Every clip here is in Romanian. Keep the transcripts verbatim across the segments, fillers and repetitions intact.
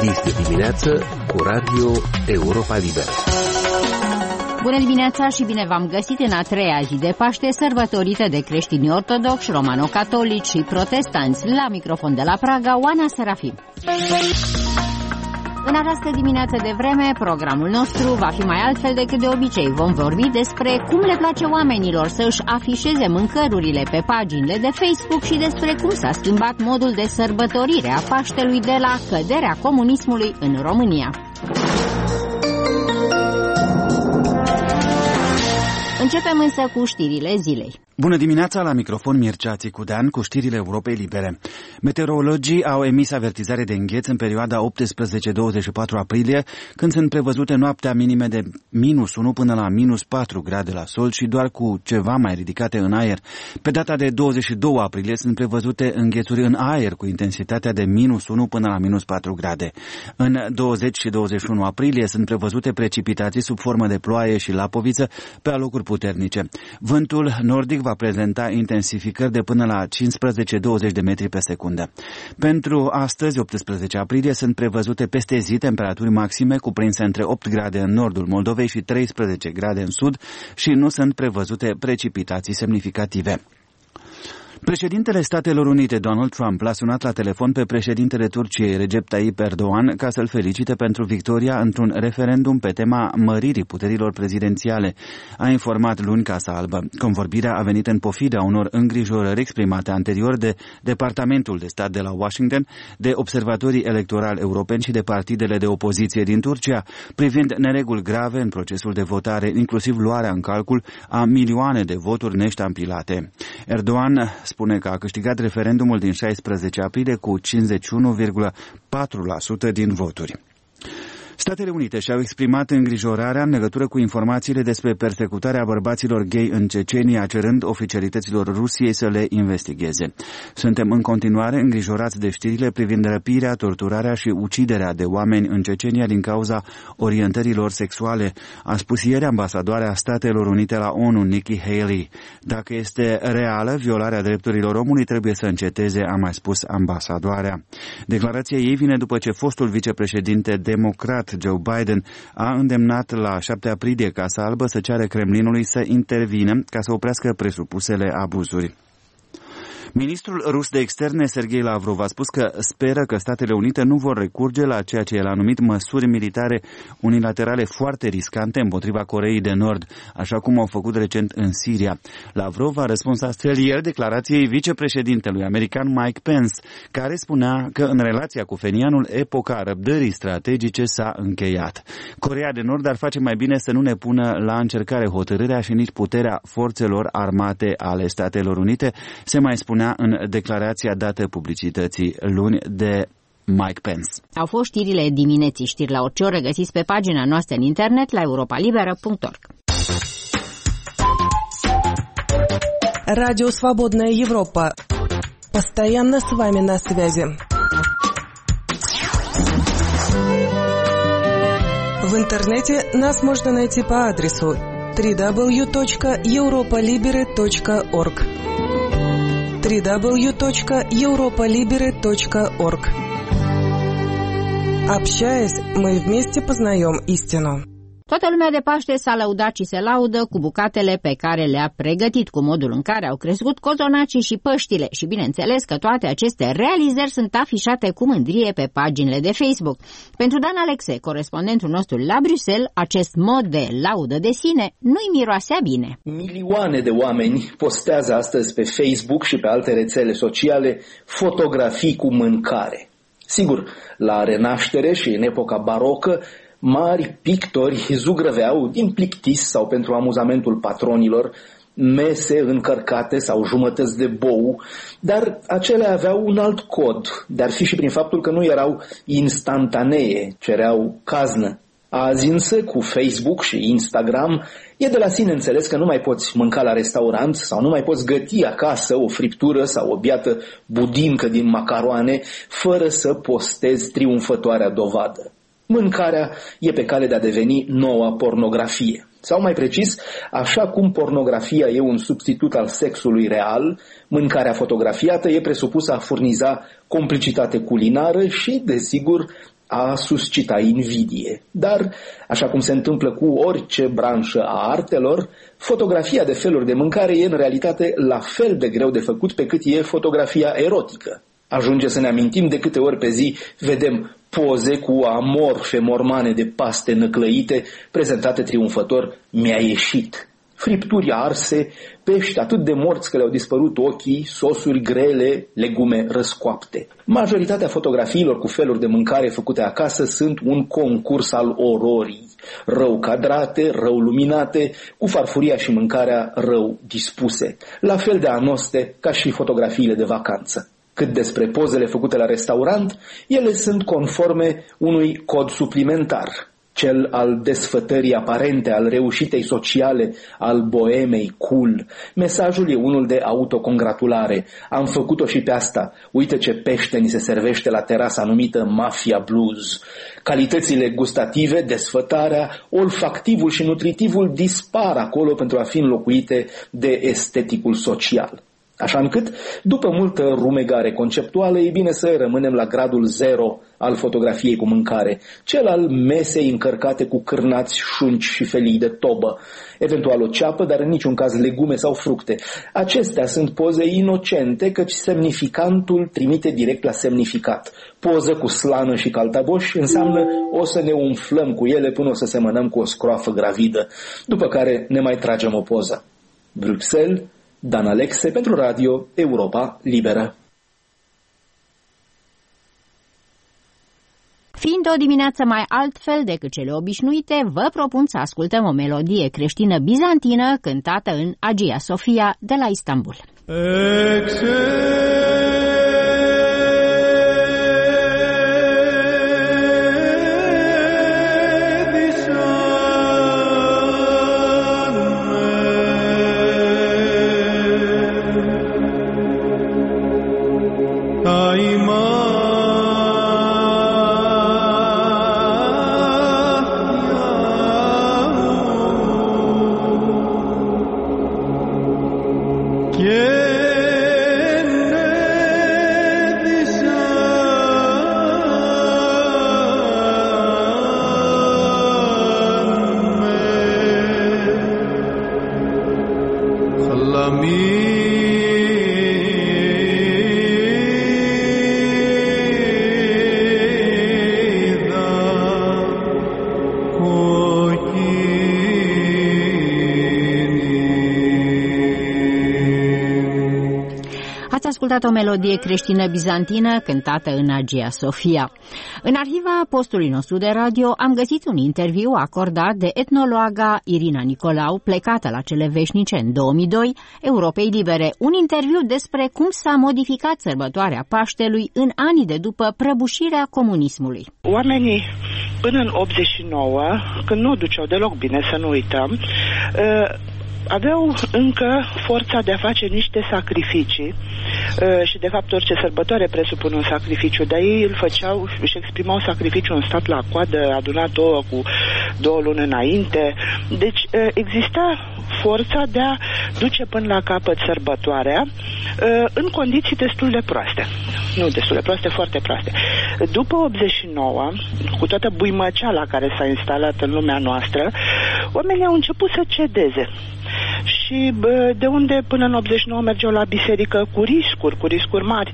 Este dimineață cu Radio Europa Liberă. Bună dimineața și bine v-am găsit în a treia zi de Paște, sărbătorită de creștini ortodoxi, romano-catolici și protestanți. La microfon de la Praga, Oana Serafim. În această dimineață de vreme, programul nostru va fi mai altfel decât de obicei. Vom vorbi despre cum le place oamenilor să își afișeze mâncărurile pe paginile de Facebook și despre cum s-a schimbat modul de sărbătorire a Paștelui de la căderea comunismului în România. Începem însă cu știrile zilei. Bună dimineața, la microfon Mircea Țicudean cu știrile Europei Libere. Meteorologii au emis avertizare de îngheț în perioada optsprezece douăzeci și patru aprilie, când sunt prevăzute noaptea minime de minus unu până la minus patru grade la sol și doar cu ceva mai ridicate în aer. Pe data de douăzeci și doi aprilie sunt prevăzute înghețuri în aer cu intensitatea de minus unu până la minus patru grade. În douăzeci și douăzeci și unu aprilie sunt prevăzute precipitații sub formă de ploaie și lapoviță pe alocuri puternice. Vântul nordic va prezenta intensificări de până la cincisprezece douăzeci de metri pe secundă. Pentru astăzi, optsprezece aprilie, sunt prevăzute peste zi temperaturi maxime cuprinse între opt grade în nordul Moldovei și treisprezece grade în sud și nu sunt prevăzute precipitații semnificative. Președintele Statelor Unite, Donald Trump, l-a sunat la telefon pe președintele Turciei, Recep Tayyip Erdogan, ca să-l felicite pentru victoria într-un referendum pe tema măririi puterilor prezidențiale, a informat luni Casa Albă. Convorbirea a venit în pofida unor îngrijorări exprimate anterior de Departamentul de Stat de la Washington, de observatorii electorali europeni și de partidele de opoziție din Turcia, privind nereguli grave în procesul de votare, inclusiv luarea în calcul a milioane de voturi neștampilate. Erdogan spune că a câștigat referendumul din șaisprezece aprilie cu cincizeci și unu virgulă patru la sută din voturi. Statele Unite și-au exprimat îngrijorarea în legătură cu informațiile despre persecutarea bărbaților gay în Cecenia, cerând oficialităților Rusiei să le investigheze. Suntem în continuare îngrijorați de știrile privind răpirea, torturarea și uciderea de oameni în Cecenia din cauza orientărilor sexuale, a spus ieri ambasadoarea Statelor Unite la ONU, Nikki Haley. Dacă este reală, violarea drepturilor omului trebuie să înceteze, a mai spus ambasadoarea. Declarația ei vine după ce fostul vicepreședinte democrat Joe Biden a îndemnat la șapte aprilie Casa Albă să ceară Kremlinului să intervină ca să oprească presupusele abuzuri. Ministrul rus de externe, Sergei Lavrov, a spus că speră că Statele Unite nu vor recurge la ceea ce el a numit măsuri militare unilaterale foarte riscante împotriva Coreei de Nord, așa cum au făcut recent în Siria. Lavrov a răspuns astfel ieri declarației vicepreședintelui american Mike Pence, care spunea că în relația cu fenianul epoca răbdării strategice s-a încheiat. Coreea de Nord ar face mai bine să nu ne pună la încercare hotărârea și nici puterea forțelor armate ale Statelor Unite, se mai spunea în declarația dată publicității luni de Mike Pence. Au fost știrile dimineții. Știri la orice oră găsiți pe pagina noastră în internet la europa liberă punct org. Радио Свободная Европа. Постоянно с вами на связи. В интернете нас можно найти по адресу дабл ю дабл ю дабл ю точка europa libere точка org. дабл ю дабл ю дабл ю точка europa libere точка org. Общаясь, мы вместе познаем истину. Toată lumea de Paște s-a lăudat și se laudă cu bucatele pe care le-a pregătit, cu modul în care au crescut cozonacii și Păștile și bineînțeles că toate aceste realizări sunt afișate cu mândrie pe paginile de Facebook. Pentru Dan Alexe, corespondentul nostru la Bruxelles, acest mod de laudă de sine nu-i miroasea bine. Milioane de oameni postează astăzi pe Facebook și pe alte rețele sociale fotografii cu mâncare. Sigur, la Renaștere și în epoca barocă, mari pictori zugrăveau din plictis sau pentru amuzamentul patronilor mese încărcate sau jumătăți de bou, dar acelea aveau un alt cod, de-ar fi și prin faptul că nu erau instantanee, cereau caznă. Azi însă, cu Facebook și Instagram, e de la sine înțeles că nu mai poți mânca la restaurant sau nu mai poți găti acasă o friptură sau o biată budincă din macaroane fără să postezi triumfătoarea dovadă. Mâncarea e pe cale de a deveni noua pornografie. Sau mai precis, așa cum pornografia e un substitut al sexului real, mâncarea fotografiată e presupusă a furniza complicitate culinară și, desigur, a suscita invidie. Dar, așa cum se întâmplă cu orice branșă a artelor, fotografia de feluri de mâncare e în realitate la fel de greu de făcut pe cât e fotografia erotică. Ajunge să ne amintim de câte ori pe zi vedem poze cu amorfe mormane de paste năclăite prezentate triumfător "mi-a ieșit". Fripturi arse, pești atât de morți că le-au dispărut ochii, sosuri grele, legume răscoapte. Majoritatea fotografiilor cu feluri de mâncare făcute acasă sunt un concurs al ororii. Rău cadrate, rău luminate, cu farfuria și mâncarea rău dispuse. La fel de anoste ca și fotografiile de vacanță. Cât despre pozele făcute la restaurant, ele sunt conforme unui cod suplimentar, cel al desfătării aparente, al reușitei sociale, al boemei cool. Mesajul e unul de autocongratulare. Am făcut-o și pe asta. Uite ce pește ni se servește la terasa numită Mafia Blues. Calitățile gustative, desfătarea, olfactivul și nutritivul dispar acolo pentru a fi înlocuite de esteticul social. Așa încât, după multă rumegare conceptuală, e bine să rămânem la gradul zero al fotografiei cu mâncare, cel al mesei încărcate cu cârnați, șunci și felii de tobă, eventual o ceapă, dar în niciun caz legume sau fructe. Acestea sunt poze inocente, căci semnificantul trimite direct la semnificat. Poză cu slană și caltaboș înseamnă o să ne umflăm cu ele până o să semănăm cu o scroafă gravidă, după care ne mai tragem o poză. Bruxelles, Dan Alexe pentru Radio Europa Liberă. Fiind o dimineață mai altfel decât cele obișnuite, vă propun să ascultăm o melodie creștină bizantină cântată în Hagia Sophia de la Istanbul. O melodie creștină bizantină cântată în Hagia Sophia. În arhiva postului nostru de radio am găsit un interviu acordat de etnologa Irina Nicolau, plecată la cele veșnice în două mii doi, Europei Libere. Un interviu despre cum s-a modificat sărbătoarea Paștelui în anii de după prăbușirea comunismului. Oamenii până în optzeci și nouă, când nu o duceau deloc bine, să nu uităm, aveau încă forța de a face niște sacrificii și de fapt orice sărbătoare presupune un sacrificiu, dar ei îl făceau, își exprimau sacrificiul în stat la coadă, adunat ouă cu două luni înainte. Deci exista forța de a duce până la capăt sărbătoarea în condiții destul de proaste. Nu destul de proaste, foarte proaste. După optzeci și nouă, cu toată buimăceala care s-a instalat în lumea noastră, oamenii au început să cedeze. Și de unde până în optzeci și nouă mergeau la biserică cu riscuri, cu riscuri mari.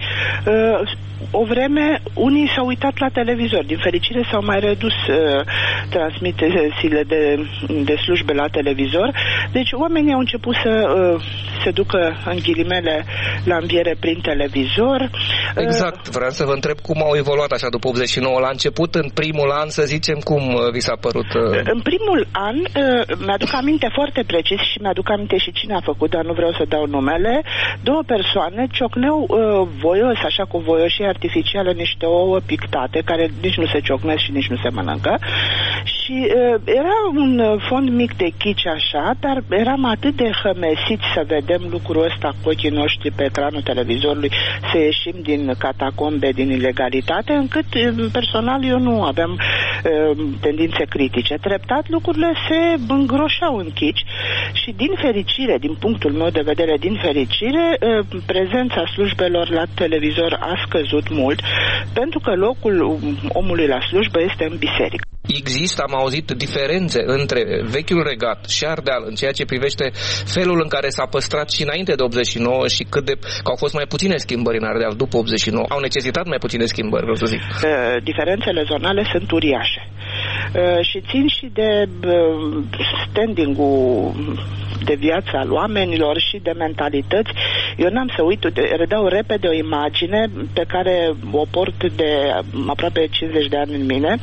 O vreme, unii s-au uitat la televizor. Din fericire s-au mai redus transmisiile de, de slujbe la televizor. Deci oamenii au început să se ducă, în ghilimele, la înviere prin televizor. Exact. Vreau să vă întreb cum au evoluat așa după optzeci și nouă. La început, în primul an, să zicem, cum vi s-a părut? În primul an, mi-aduc aminte foarte precis și mi-aduc aminte și cine a făcut, dar nu vreau să dau numele. Două persoane ciocneau uh, voios, așa cu voioșie artificială, niște ouă pictate, care nici nu se ciocnesc și nici nu se mănâncă. Și uh, era un fond mic de chici așa, dar eram atât de hămesiți să vedem lucrul ăsta cu ochii noștri pe ecranul televizorului, să ieșim din catacombe, din ilegalitate, încât personal eu nu aveam uh, tendințe critice. Treptat lucrurile se îngroșau în chici și din fericire, din punctul meu de vedere, din fericire, uh, prezența slujbelor la televizor a scăzut mult, pentru că locul omului la slujbă este în biserică. Există, am auzit, diferențe între vechiul regat și Ardeal în ceea ce privește felul în care s-a păstrat și înainte de optzeci și nouă și cât de, că au fost mai puține schimbări în Ardeal după optzeci și nouă. Au necesitat mai puține schimbări, vreau să zic. Diferențele zonale sunt uriașe și țin și de standing-ul de viață al oamenilor și de mentalități. Eu n-am să uit, redau repede o imagine pe care o port de aproape cincizeci de ani în mine.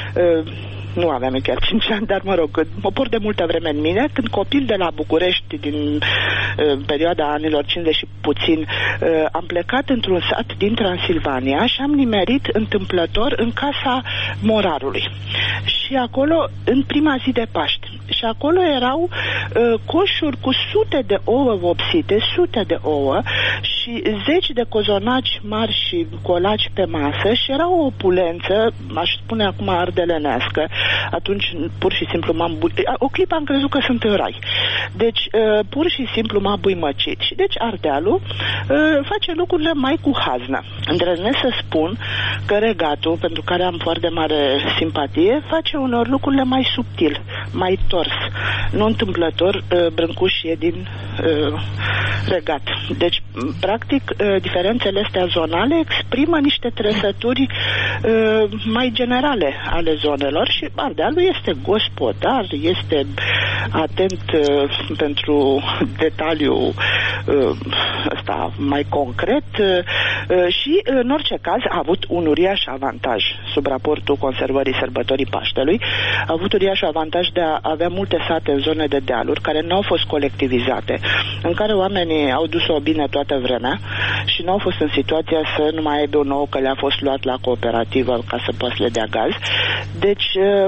Nu aveam chiar cinci ani, dar mă rog, mă port de multă vreme în mine, când copil de la București, din uh, perioada anilor cincizeci și puțin, uh, am plecat într-un sat din Transilvania și am nimerit întâmplător în casa morarului. Și acolo, în prima zi de Paști, și acolo erau uh, coșuri cu sute de ouă vopsite, sute de ouă și zeci de cozonaci mari și colaci pe masă și era o opulență, aș spune acum ardelenească. Atunci pur și simplu m-am bu- o clipă am crezut că sunt în rai. Deci uh, pur și simplu m-a buimăcit. Și deci Ardealul uh, face lucrurile mai cu haznă. Îndrăznesc să spun că regatul, pentru care am foarte mare simpatie, face unor lucrurile mai subtil, mai tors. Nu întâmplător, uh, Brâncuș e din uh, regat. Deci, practic, uh, diferențele astea zonale exprimă niște trăsături uh, mai generale ale zonelor și Ardealul este gospodar, este atent uh, pentru detaliu uh, ăsta mai concret uh, și, în orice caz, a avut un uriaș avantaj sub raportul conservării sărbătorii Paștelui. A avut uriaș avantaj de a avea multe sate în zone de dealuri care nu au fost colectivizate, în care oamenii au dus-o bine toată vremea și nu au fost în situația să nu mai aibă un ou că le-a fost luat la cooperativă ca să poată să le dea gaz. Deci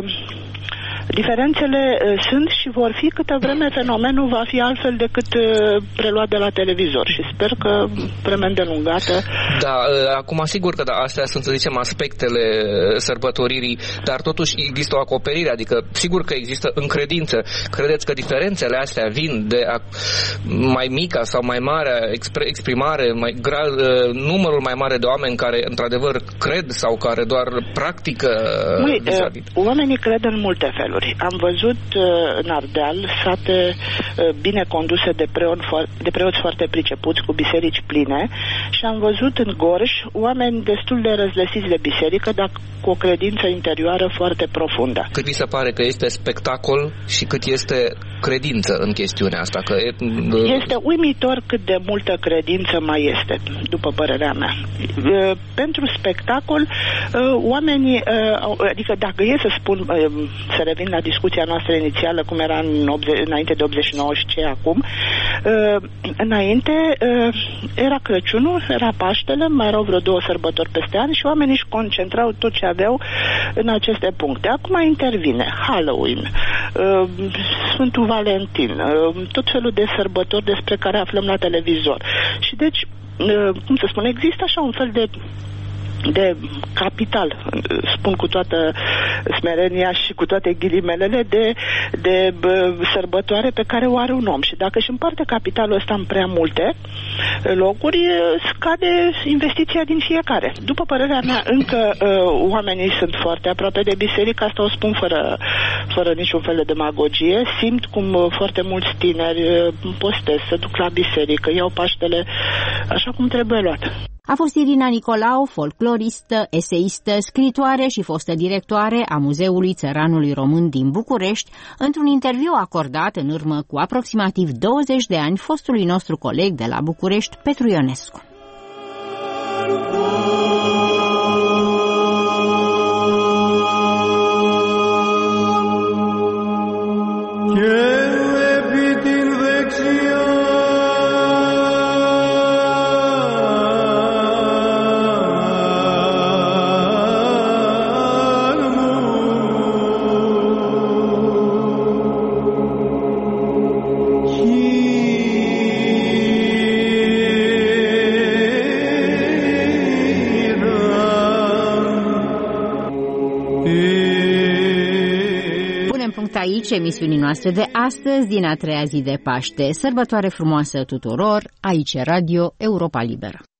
diferențele uh, sunt și vor fi câtă vreme fenomenul va fi altfel decât uh, preluat de la televizor și sper că vreme îndelungată. Da, uh, acum sigur că da, astea sunt, să zicem, aspectele sărbătoririi, dar totuși există o acoperire, adică sigur că există încredință. Credeți că diferențele astea vin de a, mai mica sau mai mare expre, exprimare, mai gra, uh, numărul mai mare de oameni care într-adevăr cred sau care doar practică? Măi, uh, oamenii cred în multe feluri. Am văzut uh, în Ardeal sate uh, bine conduse de, preon, de preoți foarte pricepuți, cu biserici pline, și am văzut în Gorj oameni destul de răzlesiți de biserică, dar cu o credință interioară foarte profundă. Cât vi se pare că este spectacol și cât este credință în chestiunea asta? Că e... Este uimitor cât de multă credință mai este, după părerea mea. Uh, pentru spectacol, uh, oamenii, uh, adică dacă e să spun, uh, să revin la discuția noastră inițială, cum era în optzeci, înainte de optzeci și nouă și ce e acum. Uh, înainte uh, era Crăciunul, era Paștele, mai erau vreo două sărbători peste an și oamenii își concentrau tot ce aveau în aceste puncte. Acum intervine Halloween, uh, Sfântul Valentin, uh, tot felul de sărbători despre care aflăm la televizor. Și deci, uh, cum să spun, există așa un fel de de capital, spun cu toată smerenia și cu toate ghilimelele, de, de bă, sărbătoare pe care o are un om. Și dacă își împarte capitalul ăsta în prea multe locuri, scade investiția din fiecare. După părerea mea, încă uh, oamenii sunt foarte aproape de biserică, asta o spun fără, fără niciun fel de demagogie. Simt cum foarte mulți tineri postez, se duc la biserică, iau Paștele așa cum trebuie luat. A fost Irina Nicolau, folcloristă, eseistă, scritoare și fostă directoare a Muzeului Țăranului Român din București, într-un interviu acordat în urmă cu aproximativ douăzeci de ani fostului nostru coleg de la București, Petru Ionescu. aici emisiunii noastre de astăzi, din a treia zi de Paște. Sărbătoare frumoasă tuturor, aici Radio Europa Liberă.